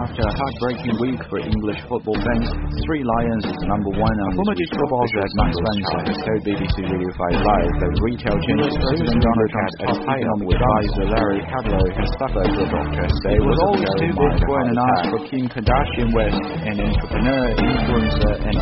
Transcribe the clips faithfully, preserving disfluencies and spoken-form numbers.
After a heartbreaking week for English football fans, Three Lions is number one on former football at Max Spencer has told B B C Radio five Live that retail chain President Donald Trump's economic advisor Larry Kudlow has suffered with doctors say was always too big for an ask for Kim Kardashian West, an entrepreneur, influencer, and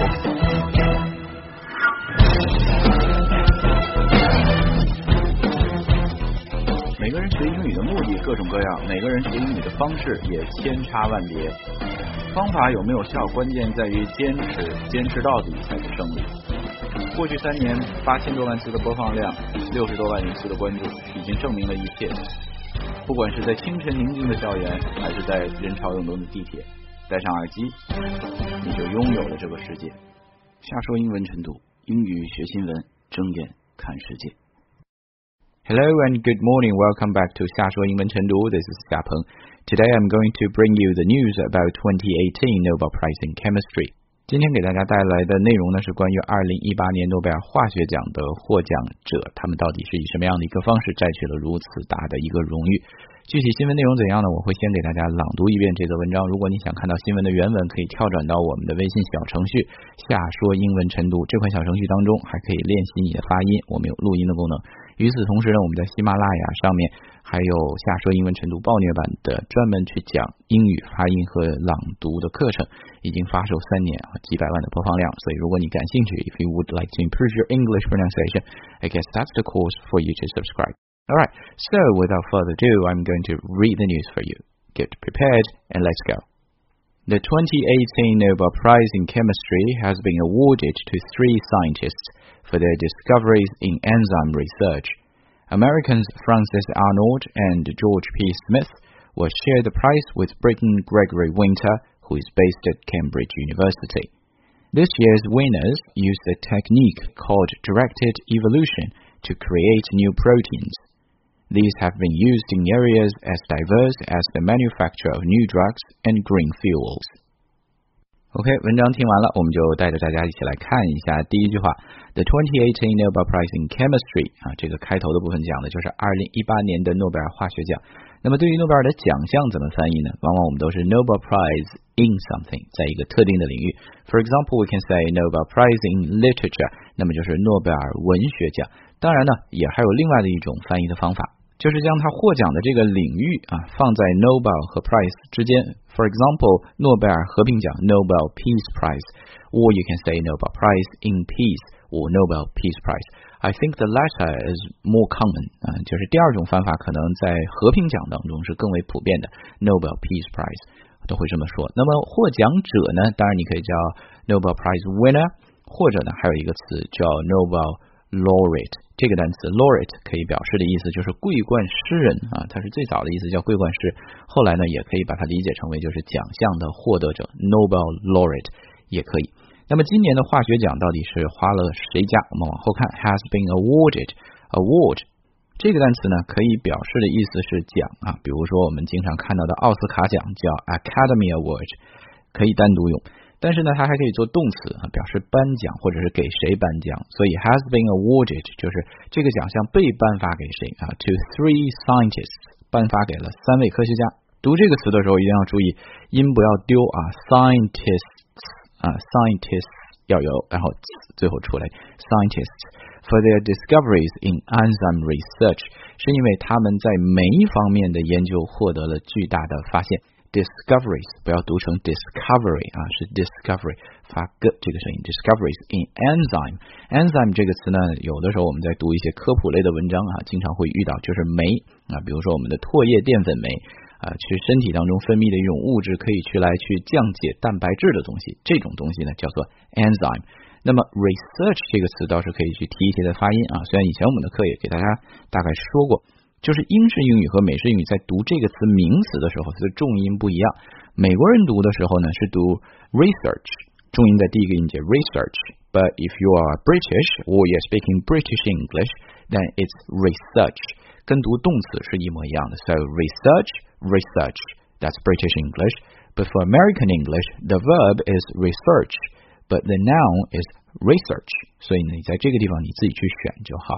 每个人学英语的目的各种各样，每个人学英语的方式也千差万别。方法有没有效，关键在于坚持，坚持到底才是胜利。过去三年，八千多万次的播放量，六十多万人次的关注，已经证明了一切。不管是在清晨宁静的校园，还是在人潮涌动的地铁，戴上耳机，你就拥有了这个世界。瞎说英文晨读，英语学新闻，睁眼看世界。 Hello and good morning. Welcome back to 瞎说英文晨读. This is Xia Peng. Today I'm going to bring you the news about twenty eighteen Nobel Prize in Chemistry. 今天给大家带来的内容呢是关于二零一八年诺贝尔化学奖的获奖者，他们到底是以什么样的一个方式摘取了如此大的一个荣誉。具体新闻内容怎样呢？我会先给大家朗读一遍这则文章。如果你想看到新闻的原文，可以跳转到我们的微信小程序瞎说英文晨读，这款小程序当中还可以练习你的发音，我们有录音的功能。与此同时呢，我们在喜马拉雅上面还有瞎说英文晨读暴虐版的专门去讲英语发音和朗读的课程，已经发售三年，几百万的播放量。所以如果你感兴趣 if you would like to improve your English pronunciation, I guess that's the course for you to subscribe. Alright, so without further ado, I'm going to read the news for you. Get prepared and let's go. The twenty eighteen Nobel Prize in Chemistry has been awarded to three scientists for their discoveries in enzyme research. Americans Francis Arnold and George P. Smith will share the prize with Britain Gregory Winter, who is based at Cambridge University. This year's winners used a technique called directed evolution to create new proteins. These have been used in areas as diverse as the manufacture of new drugs and green fuels. OK, 文章听完了，我们就带着大家一起来看一下第一句话 The twenty eighteen Nobel Prize in Chemistry 啊，这个开头的部分讲的就是二零一八年的诺贝尔化学奖。那么对于诺贝尔的奖项怎么翻译呢？往往我们都是 Nobel Prize in something， 在一个特定的领域。For example, we can say Nobel Prize in Literature， 那么就是诺贝尔文学奖。当然呢，也还有另外的一种翻译的方法，就是将它获奖的这个领域啊放在 Nobel 和 Prize 之间。For example, 诺贝尔和平奖 Nobel Peace Prize, or you can say Nobel Prize in Peace or Nobel Peace Prize. I think the latter is more common, 啊，就是第二种方法可能在和平奖当中是更为普遍的 Nobel Peace Prize 都会这么说。那么获奖者呢，当然你可以叫 Nobel Prize winner， 或者呢还有一个词叫 Nobel Laureate， 这个单词 laureate 可以表示的意思就是桂冠诗人啊，它是最早的意思叫桂冠诗，后来呢也可以把它理解成为就是奖项的获得者 Nobel Laureate 也可以。那么今年的化学奖到底是花了谁家？我们往后看 has been awarded award 这个单词呢可以表示的意思是奖啊，比如说我们经常看到的奥斯卡奖叫 Academy Award， 可以单独用。但是呢它还可以做动词啊，表示颁奖或者是给谁颁奖，所以 has been awarded 就是这个奖项被颁发给谁啊 to three scientists 颁发给了三位科学家。读这个词的时候一定要注意音不要丢啊 scientists 啊 scientists 要有然后最后出来 scientists for their discoveries in enzyme research 是因为他们在酶方面的研究获得了巨大的发现。Discoveries 不要读成 discovery 啊，是 discovery 发个这个声音 discoveries in enzyme enzyme 这个词呢有的时候我们在读一些科普类的文章啊经常会遇到，就是酶啊，比如说我们的唾液淀粉酶啊，去身体当中分泌的一种物质可以去来去降解蛋白质的东西，这种东西呢叫做 enzyme。那么 research 这个词倒是可以去提一提的发音啊，虽然以前我们的课也给大家大概说过，就是英式英语和美式英语在读这个词名词的时候它的重音不一样。美国人读的时候呢是读 research， 重音在第一个音节 research， but if you are British or you're speaking British English then it's research， 跟读动词是一模一样的。 So research, research, that's British English, but for American English the verb is research but the noun is research， 所以你在这个地方你自己去选就好了。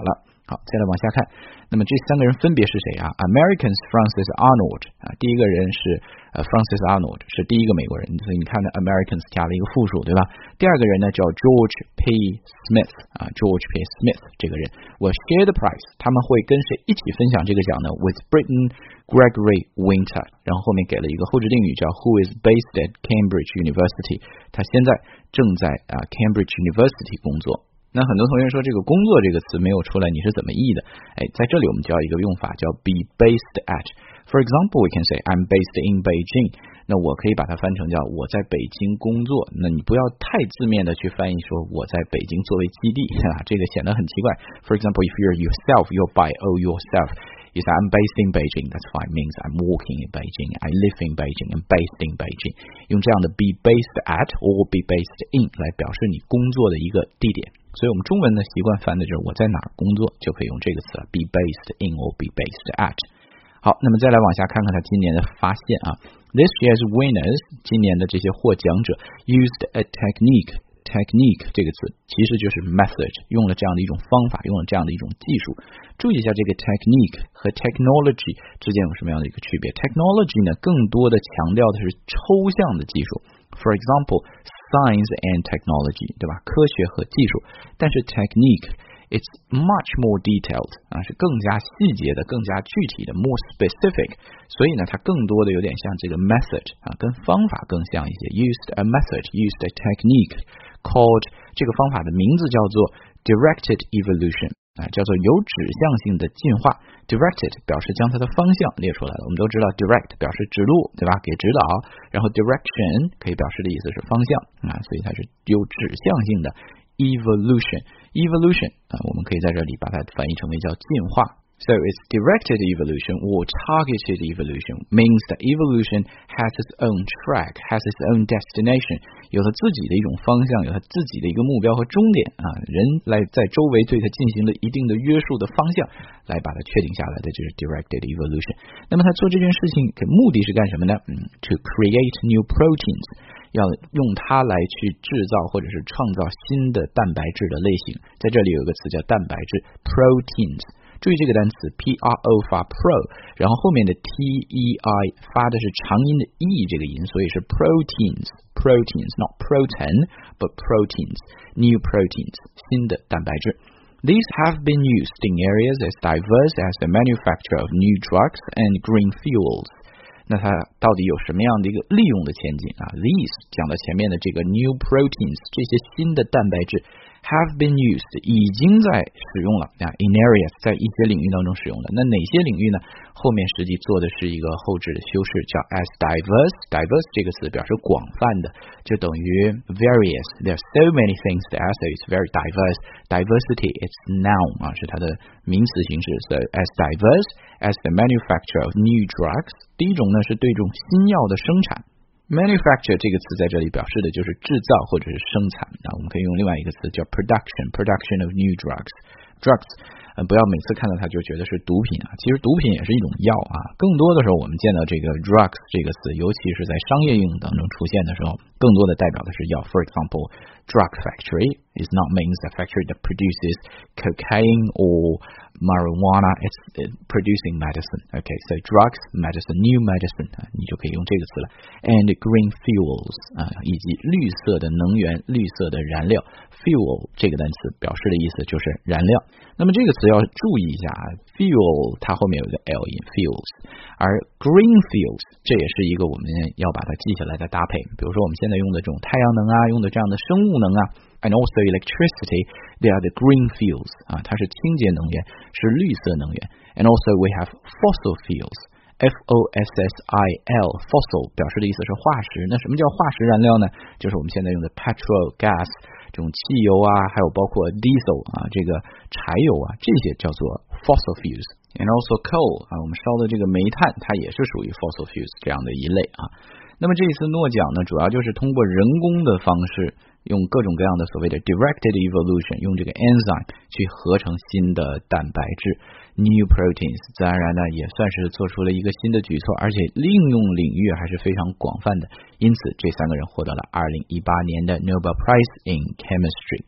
好，再来往下看，那么这三个人分别是谁啊 ？Americans Francis Arnold 啊，第一个人是呃 Francis Arnold 是第一个美国人，所以你看呢 Americans 加了一个复数，对吧？第二个人呢叫 George P. Smith 啊 ，George P. Smith 这个人 will share the prize， 他们会跟谁一起分享这个奖呢 ？With Britain Gregory Winter， 然后后面给了一个后置定语叫 Who is based at Cambridge University， 他现在正在啊 Cambridge University 工作。那很多同学说这个工作这个词没有出来，你是怎么译的？哎，在这里我们教一个用法叫 be based at。 For example, we can say I'm based in Beijing。 那我可以把它翻成叫我在北京工作。那你不要太字面的去翻译说我在北京作为基地啊，这个显得很奇怪。For example, if you're yourself, your bio yourself you say I'm based in Beijing, that's fine, means I'm working in Beijing, I live in Beijing, I'm based in Beijing。 用这样的 be based at or be based in 来表示你工作的一个地点。所以我们中文呢习惯翻的就是我在哪儿工作，就可以用这个词了 be based in or be based at。 好，那么再来往下看看他今年的发现啊。 This year's winners， 今年的这些获奖者 used a technique， technique 这个词其实就是 method， 用了这样的一种方法，用了这样的一种技术。注意一下这个 technique 和 technology 之间有什么样的一个区别。 Technology 呢更多的强调的是抽象的技术， For example Science and technology， 对吧？科学和技术。但是 technique it's much more detailed 啊，是更加细节的，更加具体的 more specific。 所以呢它更多的有点像这个 method 啊，跟方法更像一些。 Used a method, used a technique called， 这个方法的名字叫做 directed evolution啊，叫做有指向性的进化。 Directed 表示将它的方向列出来了，我们都知道 direct 表示指路，对吧？给指导。然后 direction 可以表示的意思是方向啊，所以它是有指向性的 evolution。 Evolution 啊，我们可以在这里把它翻译成为叫进化。So it's directed evolution or targeted evolution, means that evolution has its own track, has its own destination， 有它自己的一种方向，有它自己的一个目标和终点啊，人来在周围对它进行了一定的约束的方向，来把它确定下来的就是 directed evolution。 那么他做这件事情目的是干什么呢？嗯 To create new proteins， 要用它来去制造或者是创造新的蛋白质的类型。在这里有一个词叫蛋白质 proteins，注意这个单词 P R O 发 pro， 然后后面的 T E I 发的是长音的 E 这个音，所以是 proteins proteins not protein but proteins new proteins 新的蛋白质。 These have been used in areas as diverse as the manufacture of new drugs and green fuels。 那它到底有什么样的一个利用的前景啊？ These 讲到前面的这个 new proteins 这些新的蛋白质have been used 已经在使用了啊 in areas 在一些领域当中使用了。那哪些领域呢？后面实际做的是一个后置的修饰叫 as diverse。 diverse 这个词表示广泛的，就等于 various， there are so many things there so it's very diverse。 diversity it's noun 啊，是它的名词形式。 so as diverse as the manufacture of new drugs， 第一种呢是对这种新药的生产。Manufacture 这个词在这里表示的就是制造或者是生产啊，我们可以用另外一个词叫 production production of new drugs drugs。 呃，不要每次看到它就觉得是毒品啊，其实毒品也是一种药啊。更多的时候我们见到这个 drugs 这个词，尤其是在商业应用当中出现的时候，更多的代表的是药。 For example, drug factory is not means a factory that produces cocaine or marijuana, it's producing medicine. Okay, so drugs, medicine, new medicine 啊，你就可以用这个词了。And green fuels 啊，以及绿色的能源，绿色的燃料。 Fuel 这个单词表示的意思就是燃料。那么这个词要注意一下啊 ，fuel 它后面有一个 l 音 fuels， 而 green fuels 这也是一个我们要把它记下来的搭配。比如说我们现在用的这种太阳能啊，用的这样的生物能啊 ，and also electricity, they are the green fuels 啊，它是清洁能源，是绿色能源。And also we have fossil fuels。F O S S I L fossil 表示的意思是化石。那什么叫化石燃料呢？就是我们现在用的 petrol gas 这种汽油啊，还有包括 diesel 啊，这个柴油啊，这些叫做 fossil fuels。 And also coal 啊，我们烧的这个煤炭，它也是属于 fossil fuels 这样的一类啊。那么这一次诺奖呢，主要就是通过人工的方式，用各种各样的所谓的 directed evolution， 用这个 enzyme 去合成新的蛋白质 new proteins， 自然而然呢也算是做出了一个新的举措，而且应用领域还是非常广泛的。因此这三个人获得了二零一八年的 Nobel Prize in Chemistry。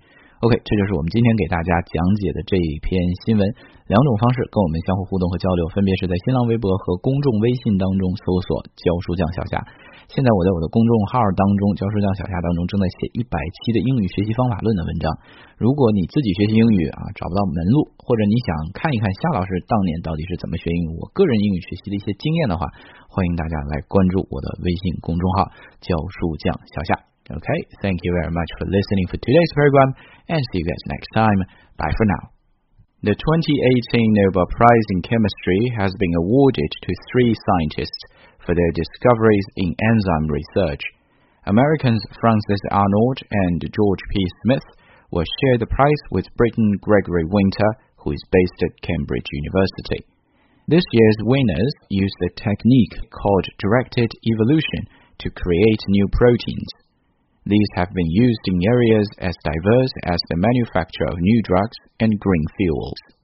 OK， 这就是我们今天给大家讲解的这一篇新闻。两种方式跟我们相互互动和交流，分别是在新浪微博和公众微信当中搜索教书匠小夏。现在我在我的公众号当中，教书匠小夏当中正在写一百期的英语学习方法论的文章。如果你自己学习英语啊找不到门路，或者你想看一看夏老师当年到底是怎么学英语，我个人英语学习的一些经验的话，欢迎大家来关注我的微信公众号教书匠小夏。Okay, thank you very much for listening for today's program, and see you guys next time. Bye for now. The twenty eighteen Nobel Prize in Chemistry has been awarded to three scientists for their discoveries in enzyme research. Americans Francis Arnold and George P. Smith will share the prize with Briton Gregory Winter, who is based at Cambridge University. This year's winners used a technique called directed evolution to create new proteins.These have been used in areas as diverse as the manufacture of new drugs and green fuels.